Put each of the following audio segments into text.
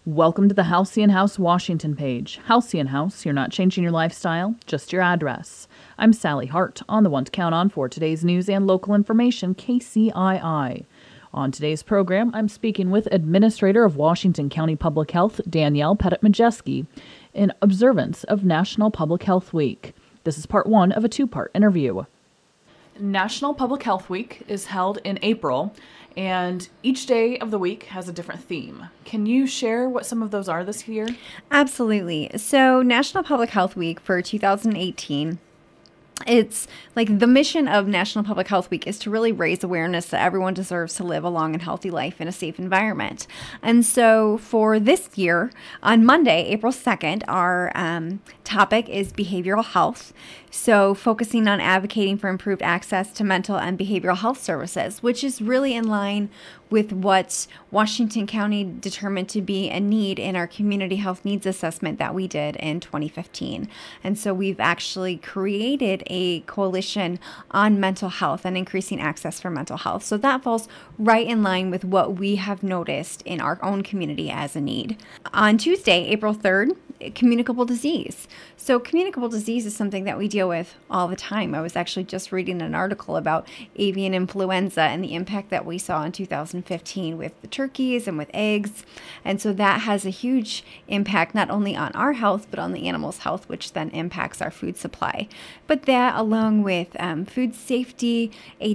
Welcome to the Halcyon House Washington page. Halcyon House, you're not changing your lifestyle, just your address. I'm Sally Hart, on the one to count on for today's news and local information, KCII. On today's program, I'm speaking with Administrator of Washington County Public Health, Danielle Pettit-Majeski, in observance of National Public Health Week. This is part one of a two-part interview. National Public Health Week is held in April, and each day of the week has a different theme. Can you share what some of those are this year? Absolutely. So National Public Health Week for 2018, it's like the mission of National Public Health Week is to really raise awareness that everyone deserves to live a long and healthy life in a safe environment. And so for this year, on Monday, April 2nd, our topic is behavioral health. So focusing on advocating for improved access to mental and behavioral health services, which is really in line with what Washington County determined to be a need in our community health needs assessment that we did in 2015. And so we've actually created a coalition on mental health and increasing access for mental health. So that falls right in line with what we have noticed in our own community as a need. On Tuesday, April 3rd, communicable disease. So communicable disease is something that we deal with all the time. I was actually just reading an article about avian influenza and the impact that we saw in 2015 with the turkeys and with eggs. And so that has a huge impact not only on our health, but on the animal's health, which then impacts our food supply. But that, along with food safety,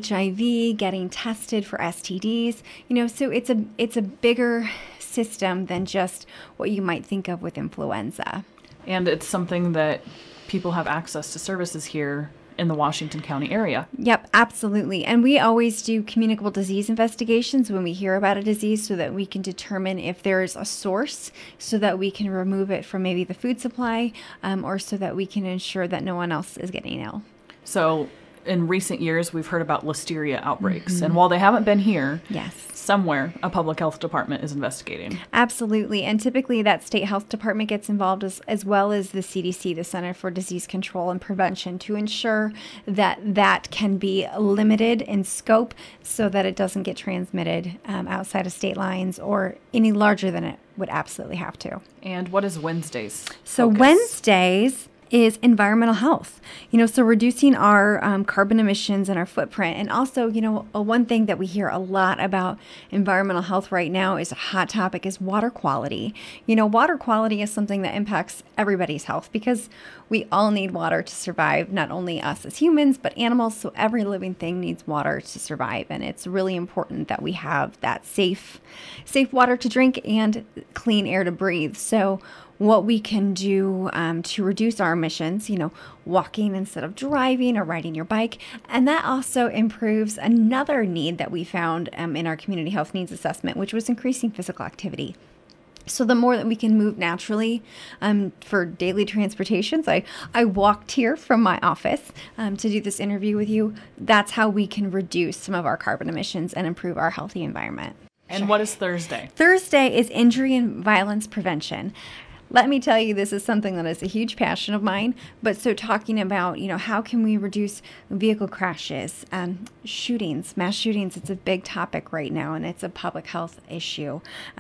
HIV, getting tested for STDs, so it's a bigger system than just what you might think of with influenza. And it's something that people have access to services here in the Washington County area. Yep, absolutely. And we always do communicable disease investigations when we hear about a disease so that we can determine if there's a source so that we can remove it from maybe the food supply or so that we can ensure that no one else is getting ill. So in recent years, we've heard about listeria outbreaks. And while they haven't been here, yes, somewhere a public health department is investigating. Absolutely. And typically that state health department gets involved as well as the CDC, the Center for Disease Control and Prevention, to ensure that that can be limited in scope so that it doesn't get transmitted outside of state lines or any larger than it would absolutely have to. And what is Wednesdays? So Wednesdays is environmental health, so reducing our carbon emissions and our footprint. And also, one thing that we hear a lot about environmental health right now is a hot topic is water quality. Water quality is something that impacts everybody's health because we all need water to survive, not only us as humans, but animals. So every living thing needs water to survive. And it's really important that we have that safe water to drink and clean air to breathe. So what we can do to reduce our emissions, walking instead of driving or riding your bike. And that also improves another need that we found in our community health needs assessment, which was increasing physical activity. So the more that we can move naturally for daily transportations, I walked here from my office to do this interview with you. That's how we can reduce some of our carbon emissions and improve our healthy environment. And what is Thursday? Thursday is injury and violence prevention. Let me tell you, this is something that is a huge passion of mine. But so talking about, how can we reduce vehicle crashes, shootings, mass shootings, it's a big topic right now, and it's a public health issue.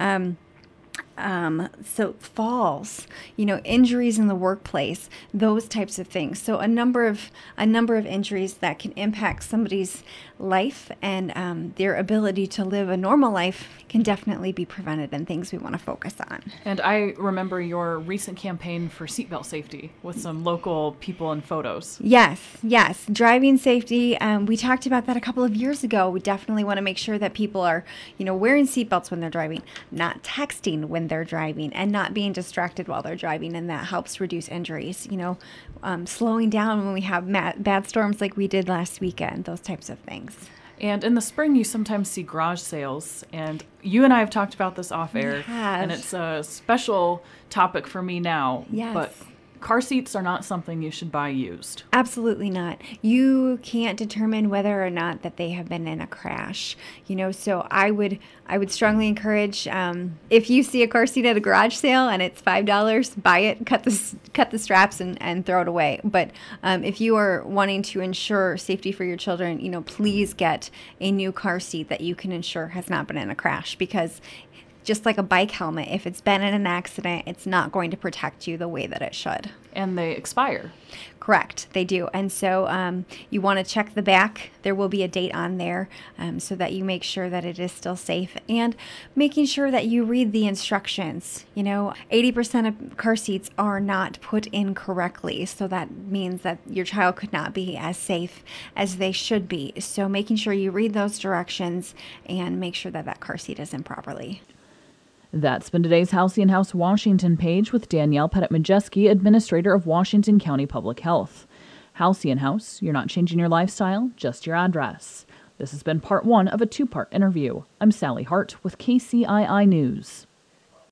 So falls, injuries in the workplace, those types of things. So a number of injuries that can impact somebody's life and their ability to live a normal life can definitely be prevented, and things we want to focus on. And I remember your recent campaign for seatbelt safety with some local people and photos. Yes. Driving safety. We talked about that a couple of years ago. We definitely want to make sure that people are, wearing seatbelts when they're driving, not texting when they're driving, and not being distracted while they're driving. And that helps reduce injuries, slowing down when we have bad storms like we did last weekend, those types of things. And in the spring, you sometimes see garage sales, and you and I have talked about this off air, and it's a special topic for me now. Yes. But car seats are not something you should buy used. Absolutely not. You can't determine whether or not that they have been in a crash. So I would strongly encourage, if you see a car seat at a garage sale and it's $5, buy it, cut the straps and throw it away. But if you are wanting to ensure safety for your children, please get a new car seat that you can ensure has not been in a crash, because just like a bike helmet, if it's been in an accident, it's not going to protect you the way that it should. And they expire. Correct, they do. And so you want to check the back. There will be a date on there so that you make sure that it is still safe, and making sure that you read the instructions. 80% of car seats are not put in correctly, so that means that your child could not be as safe as they should be. So making sure you read those directions and make sure that that car seat is in properly. That's been today's Halcyon House Washington page with Danielle Pettit-Majeski, Administrator of Washington County Public Health. Halcyon House, you're not changing your lifestyle, just your address. This has been part one of a two-part interview. I'm Sally Hart with KCII News.